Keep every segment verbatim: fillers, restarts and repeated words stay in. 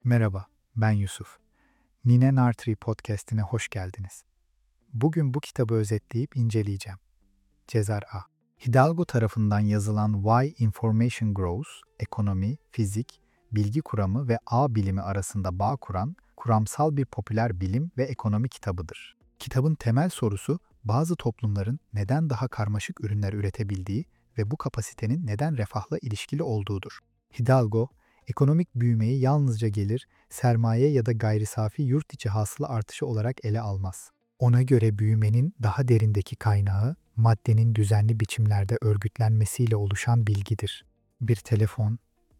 Merhaba, ben Yusuf. Nine Nartri podcast'ine hoş geldiniz. Bugün bu kitabı özetleyip inceleyeceğim. Cezar A. Hidalgo tarafından yazılan Why Information Grows, ekonomi, fizik, bilgi kuramı ve ağ bilimi arasında bağ kuran, kuramsal bir popüler bilim ve ekonomi kitabıdır. Kitabın temel sorusu, bazı toplumların neden daha karmaşık ürünler üretebildiği ve bu kapasitenin neden refahla ilişkili olduğudur. Hidalgo, ekonomik büyümeyi yalnızca gelir, sermaye ya da gayri safi yurt içi hasıla artışı olarak ele almaz. Ona göre büyümenin daha derindeki kaynağı, maddenin düzenli biçimlerde örgütlenmesiyle oluşan bilgidir. Bir telefon,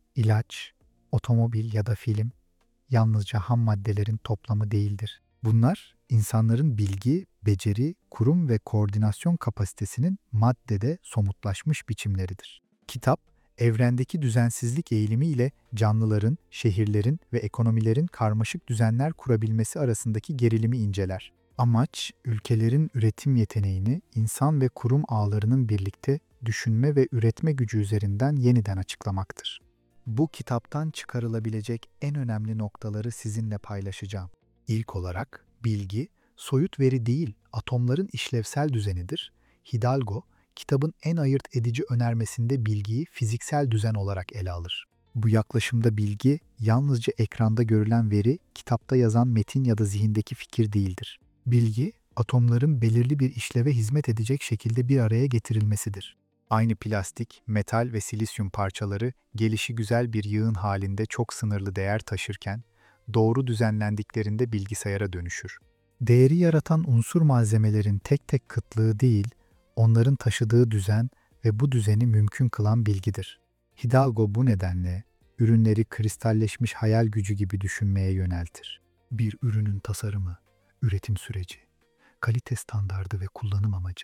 ilaç, otomobil ya da film yalnızca ham maddelerin toplamı değildir. Bunlar, insanların bilgi, beceri, kurum ve koordinasyon kapasitesinin maddede somutlaşmış biçimleridir. Kitap, evrendeki düzensizlik eğilimi ile canlıların, şehirlerin ve ekonomilerin karmaşık düzenler kurabilmesi arasındaki gerilimi inceler. Amaç, ülkelerin üretim yeteneğini insan ve kurum ağlarının birlikte düşünme ve üretme gücü üzerinden yeniden açıklamaktır. Bu kitaptan çıkarılabilecek en önemli noktaları sizinle paylaşacağım. İlk olarak, bilgi, soyut veri değil, atomların işlevsel düzenidir. Hidalgo, kitabın en ayırt edici önermesinde bilgiyi fiziksel düzen olarak ele alır. Bu yaklaşımda bilgi, yalnızca ekranda görülen veri, kitapta yazan metin ya da zihindeki fikir değildir. Bilgi, atomların belirli bir işleve hizmet edecek şekilde bir araya getirilmesidir. Aynı plastik, metal ve silisyum parçaları gelişigüzel bir yığın halinde çok sınırlı değer taşırken, doğru düzenlendiklerinde bilgisayara dönüşür. Değeri yaratan unsur malzemelerin tek tek kıtlığı değil, onların taşıdığı düzen ve bu düzeni mümkün kılan bilgidir. Hidalgo bu nedenle ürünleri kristalleşmiş hayal gücü gibi düşünmeye yöneltir. Bir ürünün tasarımı, üretim süreci, kalite standardı ve kullanım amacı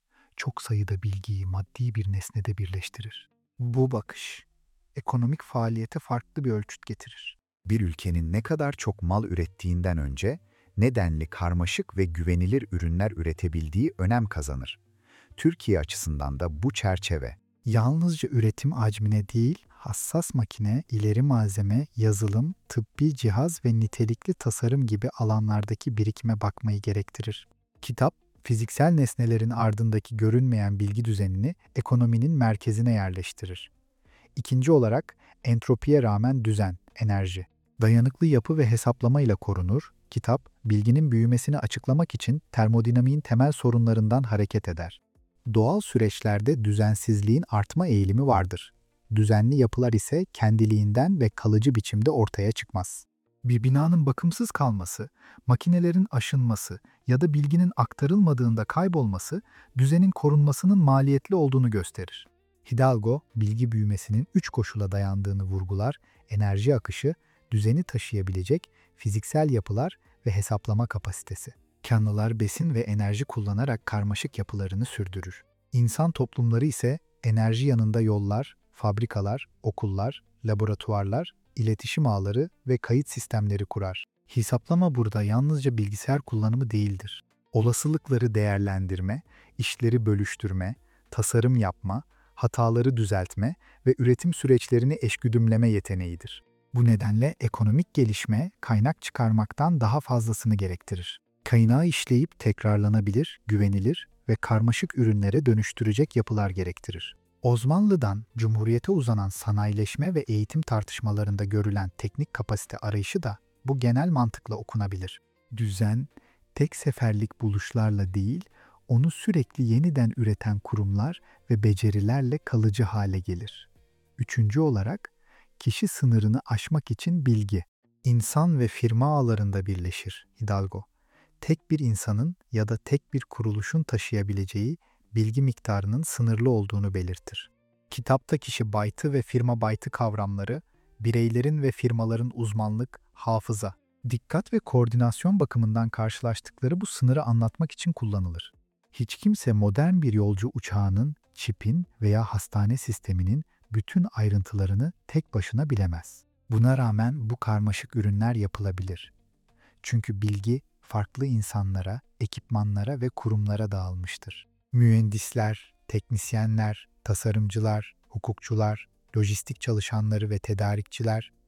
çok sayıda bilgiyi maddi bir nesnede birleştirir. Bu bakış, ekonomik faaliyete farklı bir ölçüt getirir. Bir ülkenin ne kadar çok mal ürettiğinden önce, nedenli karmaşık ve güvenilir ürünler üretebildiği önem kazanır. Türkiye açısından da bu çerçeve, Yalnızca üretim hacmine değil, hassas makine, ileri malzeme, yazılım, tıbbi cihaz ve nitelikli tasarım gibi alanlardaki birikime bakmayı gerektirir. Kitap, fiziksel nesnelerin ardındaki görünmeyen bilgi düzenini ekonominin merkezine yerleştirir. İkinci olarak, entropiye rağmen düzen, enerji. Dayanıklı yapı ve hesaplama ile korunur, kitap, bilginin büyümesini açıklamak için termodinamiğin temel sorunlarından hareket eder. Doğal süreçlerde düzensizliğin artma eğilimi vardır. Düzenli yapılar ise kendiliğinden ve kalıcı biçimde ortaya çıkmaz. Bir binanın bakımsız kalması, makinelerin aşınması ya da bilginin aktarılmadığında kaybolması, düzenin korunmasının maliyetli olduğunu gösterir. Hidalgo, bilgi büyümesinin üç koşula dayandığını vurgular, enerji akışı, düzeni taşıyabilecek fiziksel yapılar ve hesaplama kapasitesi. Canlılar besin ve enerji kullanarak karmaşık yapılarını sürdürür. İnsan toplumları ise enerji yanında yollar, fabrikalar, okullar, laboratuvarlar, iletişim ağları ve kayıt sistemleri kurar. Hesaplama burada yalnızca bilgisayar kullanımı değildir. Olasılıkları değerlendirme, işleri bölüştürme, tasarım yapma, hataları düzeltme ve üretim süreçlerini eşgüdümleme yeteneğidir. Bu nedenle ekonomik gelişme kaynak çıkarmaktan daha fazlasını gerektirir. Kaynağı işleyip tekrarlanabilir, güvenilir ve karmaşık ürünlere dönüştürecek yapılar gerektirir. Osmanlı'dan Cumhuriyet'e uzanan sanayileşme ve eğitim tartışmalarında görülen teknik kapasite arayışı da bu genel mantıkla okunabilir. Düzen, tek seferlik buluşlarla değil, onu sürekli yeniden üreten kurumlar ve becerilerle kalıcı hale gelir. Üçüncü olarak, kişi sınırını aşmak için bilgi, insan ve firma ağlarında birleşir Hidalgo. Tek bir insanın ya da tek bir kuruluşun taşıyabileceği bilgi miktarının sınırlı olduğunu belirtir. Kitapta kişi baytı ve firma baytı kavramları, bireylerin ve firmaların uzmanlık, hafıza, dikkat ve koordinasyon bakımından karşılaştıkları bu sınırı anlatmak için kullanılır. Hiç kimse modern bir yolcu uçağının, çipin veya hastane sisteminin bütün ayrıntılarını tek başına bilemez. Buna rağmen bu karmaşık ürünler yapılabilir. Çünkü bilgi farklı insanlara, ekipmanlara ve kurumlara dağılmıştır. Mühendisler, teknisyenler, tasarımcılar, hukukçular, lojistik çalışanları ve tedarikçiler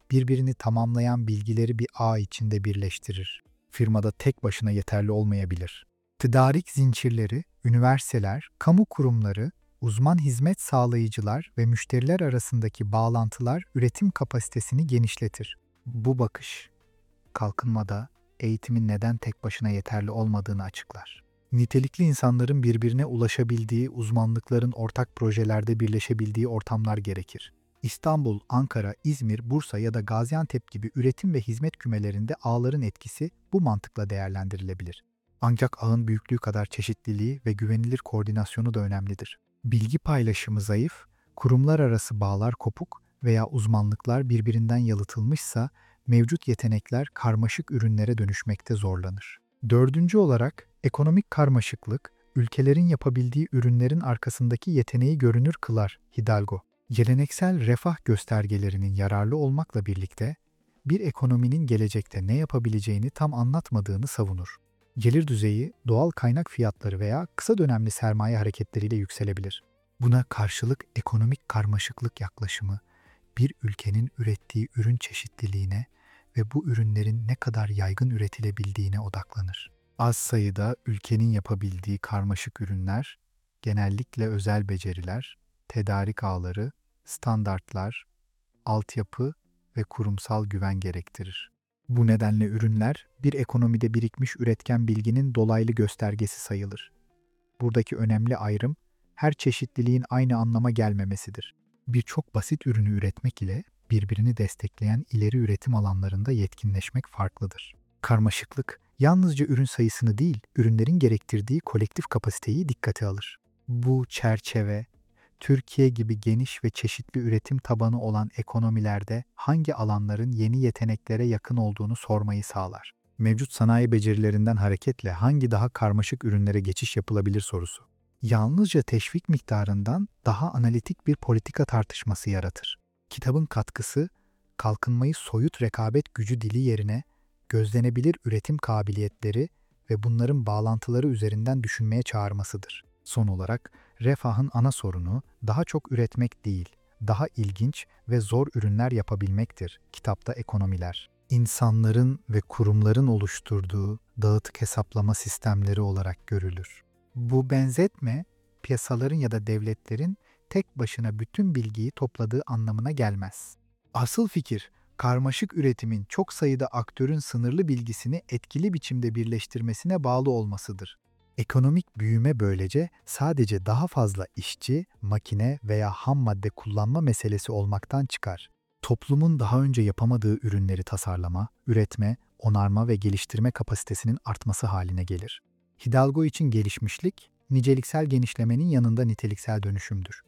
birbirini tamamlayan bilgileri bir ağ içinde birleştirir. Firmada tek başına yeterli olmayabilir. Tedarik zincirleri, üniversiteler, kamu kurumları, uzman hizmet sağlayıcılar ve müşteriler arasındaki bağlantılar üretim kapasitesini genişletir. Bu bakış, kalkınmada eğitimin neden tek başına yeterli olmadığını açıklar. Nitelikli insanların birbirine ulaşabildiği, uzmanlıkların ortak projelerde birleşebildiği ortamlar gerekir. İstanbul, Ankara, İzmir, Bursa ya da Gaziantep gibi üretim ve hizmet kümelerinde ağların etkisi bu mantıkla değerlendirilebilir. Ancak ağın büyüklüğü kadar çeşitliliği ve güvenilir koordinasyonu da önemlidir. Bilgi paylaşımı zayıf, kurumlar arası bağlar kopuk veya uzmanlıklar birbirinden yalıtılmışsa mevcut yetenekler karmaşık ürünlere dönüşmekte zorlanır. Dördüncü olarak ekonomik karmaşıklık, ülkelerin yapabildiği ürünlerin arkasındaki yeteneği görünür kılar Hidalgo. Geleneksel refah göstergelerinin yararlı olmakla birlikte bir ekonominin gelecekte ne yapabileceğini tam anlatmadığını savunur. Gelir düzeyi, doğal kaynak fiyatları veya kısa dönemli sermaye hareketleriyle yükselebilir. Buna karşılık ekonomik karmaşıklık yaklaşımı, bir ülkenin ürettiği ürün çeşitliliğine ve bu ürünlerin ne kadar yaygın üretilebildiğine odaklanır. Az sayıda ülkenin yapabildiği karmaşık ürünler, genellikle özel beceriler, tedarik ağları, standartlar, altyapı ve kurumsal güven gerektirir. Bu nedenle ürünler, bir ekonomide birikmiş üretken bilginin dolaylı göstergesi sayılır. Buradaki önemli ayrım, her çeşitliliğin aynı anlama gelmemesidir. Birçok basit ürünü üretmek ile birbirini destekleyen ileri üretim alanlarında yetkinleşmek farklıdır. Karmaşıklık, yalnızca ürün sayısını değil, ürünlerin gerektirdiği kolektif kapasiteyi dikkate alır. Bu çerçeve, Türkiye gibi geniş ve çeşitli üretim tabanı olan ekonomilerde hangi alanların yeni yeteneklere yakın olduğunu sormayı sağlar. Mevcut sanayi becerilerinden hareketle hangi daha karmaşık ürünlere geçiş yapılabilir sorusu. Yalnızca teşvik miktarından daha analitik bir politika tartışması yaratır. Kitabın katkısı, kalkınmayı soyut rekabet gücü dili yerine gözlenebilir üretim kabiliyetleri ve bunların bağlantıları üzerinden düşünmeye çağırmasıdır. Son olarak, refahın ana sorunu daha çok üretmek değil, daha ilginç ve zor ürünler yapabilmektir. Kitapta ekonomiler, insanların ve kurumların oluşturduğu dağıtık hesaplama sistemleri olarak görülür. Bu benzetme, piyasaların ya da devletlerin tek başına bütün bilgiyi topladığı anlamına gelmez. Asıl fikir, karmaşık üretimin çok sayıda aktörün sınırlı bilgisini etkili biçimde birleştirmesine bağlı olmasıdır. Ekonomik büyüme böylece sadece daha fazla işçi, makine veya ham madde kullanma meselesi olmaktan çıkar. Toplumun daha önce yapamadığı ürünleri tasarlama, üretme, onarma ve geliştirme kapasitesinin artması haline gelir. Hidalgo için gelişmişlik, niceliksel genişlemenin yanında niteliksel dönüşümdür.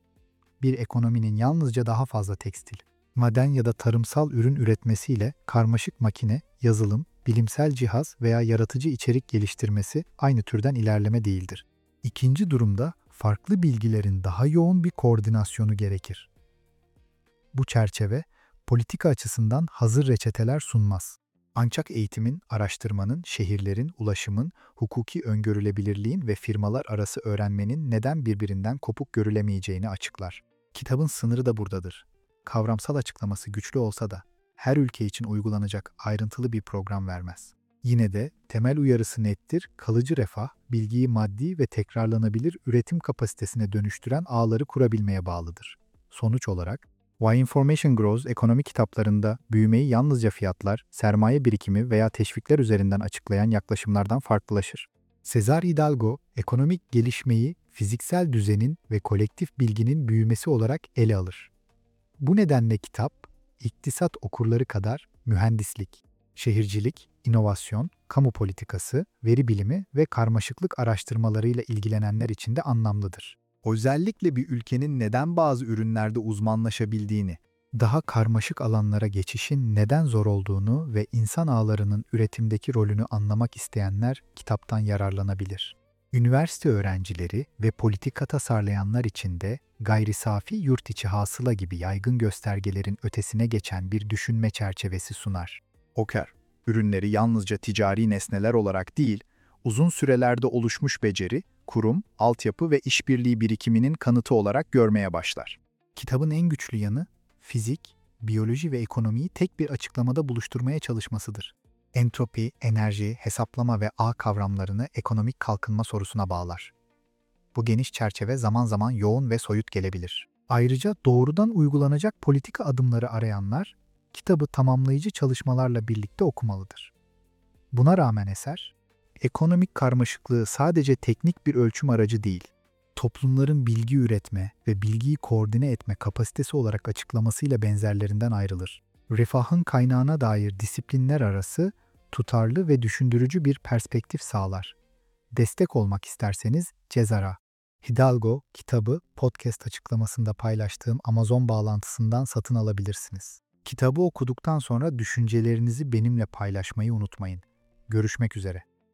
Bir ekonominin yalnızca daha fazla tekstil, maden ya da tarımsal ürün üretmesiyle karmaşık makine, yazılım, bilimsel cihaz veya yaratıcı içerik geliştirmesi aynı türden ilerleme değildir. İkinci durumda farklı bilgilerin daha yoğun bir koordinasyonu gerekir. Bu çerçeve, politika açısından hazır reçeteler sunmaz. Ancak eğitimin, araştırmanın, şehirlerin, ulaşımın, hukuki öngörülebilirliğin ve firmalar arası öğrenmenin neden birbirinden kopuk görülemeyeceğini açıklar. Kitabın sınırı da buradadır. Kavramsal açıklaması güçlü olsa da her ülke için uygulanacak ayrıntılı bir program vermez. Yine de temel uyarısı nettir, kalıcı refah, bilgiyi maddi ve tekrarlanabilir üretim kapasitesine dönüştüren ağları kurabilmeye bağlıdır. Sonuç olarak, Why Information Grows ekonomi kitaplarında büyümeyi yalnızca fiyatlar, sermaye birikimi veya teşvikler üzerinden açıklayan yaklaşımlardan farklılaşır. Cesar Hidalgo, ekonomik gelişmeyi fiziksel düzenin ve kolektif bilginin büyümesi olarak ele alır. Bu nedenle kitap, iktisat okurları kadar mühendislik, şehircilik, inovasyon, kamu politikası, veri bilimi ve karmaşıklık araştırmalarıyla ilgilenenler için de anlamlıdır. Özellikle bir ülkenin neden bazı ürünlerde uzmanlaşabildiğini, Daha karmaşık alanlara geçişin neden zor olduğunu ve insan ağlarının üretimdeki rolünü anlamak isteyenler kitaptan yararlanabilir. Üniversite öğrencileri ve politika tasarlayanlar için de gayri safi yurt içi hasıla gibi yaygın göstergelerin ötesine geçen bir düşünme çerçevesi sunar. Oker, ürünleri yalnızca ticari nesneler olarak değil, uzun sürelerde oluşmuş beceri, kurum, altyapı ve işbirliği birikiminin kanıtı olarak görmeye başlar. Kitabın en güçlü yanı, fizik, biyoloji ve ekonomiyi tek bir açıklamada buluşturmaya çalışmasıdır. Entropi, enerji, hesaplama ve ağ kavramlarını ekonomik kalkınma sorusuna bağlar. Bu geniş çerçeve zaman zaman yoğun ve soyut gelebilir. Ayrıca doğrudan uygulanacak politika adımları arayanlar, kitabı tamamlayıcı çalışmalarla birlikte okumalıdır. Buna rağmen eser, ekonomik karmaşıklığı sadece teknik bir ölçüm aracı değil, toplumların bilgi üretme ve bilgiyi koordine etme kapasitesi olarak açıklamasıyla benzerlerinden ayrılır. Refahın kaynağına dair disiplinler arası, tutarlı ve düşündürücü bir perspektif sağlar. Destek olmak isterseniz Cezara, Hidalgo kitabı podcast açıklamasında paylaştığım Amazon bağlantısından satın alabilirsiniz. Kitabı okuduktan sonra düşüncelerinizi benimle paylaşmayı unutmayın. Görüşmek üzere.